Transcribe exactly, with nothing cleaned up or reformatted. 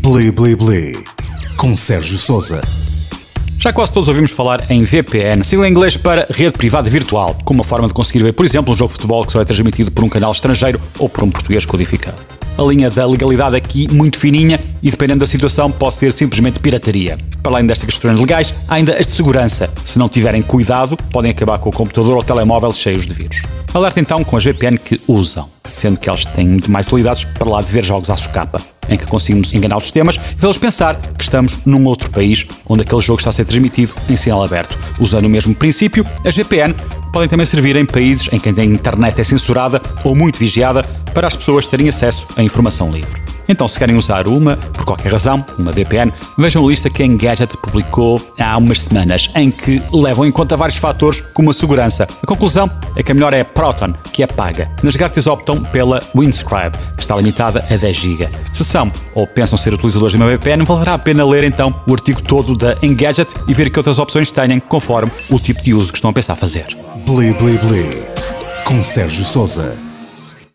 Bli Bli Bli, com Sérgio Sousa. Já quase todos ouvimos falar em V P N, sigla em inglês para Rede Privada Virtual, como uma forma de conseguir ver, por exemplo, um jogo de futebol que só é transmitido por um canal estrangeiro ou por um português codificado. A linha da legalidade aqui muito fininha e, dependendo da situação, pode ser simplesmente pirataria. Para além destas questões legais, há ainda as de segurança. Se não tiverem cuidado, podem acabar com o computador ou o telemóvel cheios de vírus. Alerta então com as V P N que usam, sendo que elas têm muito mais utilidades para lá de ver jogos à socapa, em que conseguimos enganar os sistemas e fazê-los pensar que estamos num outro país onde aquele jogo está a ser transmitido em sinal aberto. Usando o mesmo princípio, as V P N podem também servir em países em que a internet é censurada ou muito vigiada para as pessoas terem acesso à informação livre. Então, se querem usar uma, por qualquer razão, uma V P N, vejam a lista que a Engadget publicou há umas semanas, em que levam em conta vários fatores como a segurança. A conclusão é que a melhor é a Proton, que é paga. Nas grátis optam pela Windscribe, que está limitada a dez gigas. Se são ou pensam ser utilizadores de uma V P N, valerá a pena ler então o artigo todo da Engadget e ver que outras opções têm conforme o tipo de uso que estão a pensar fazer. Bli Bli Bli, com Sérgio Sousa.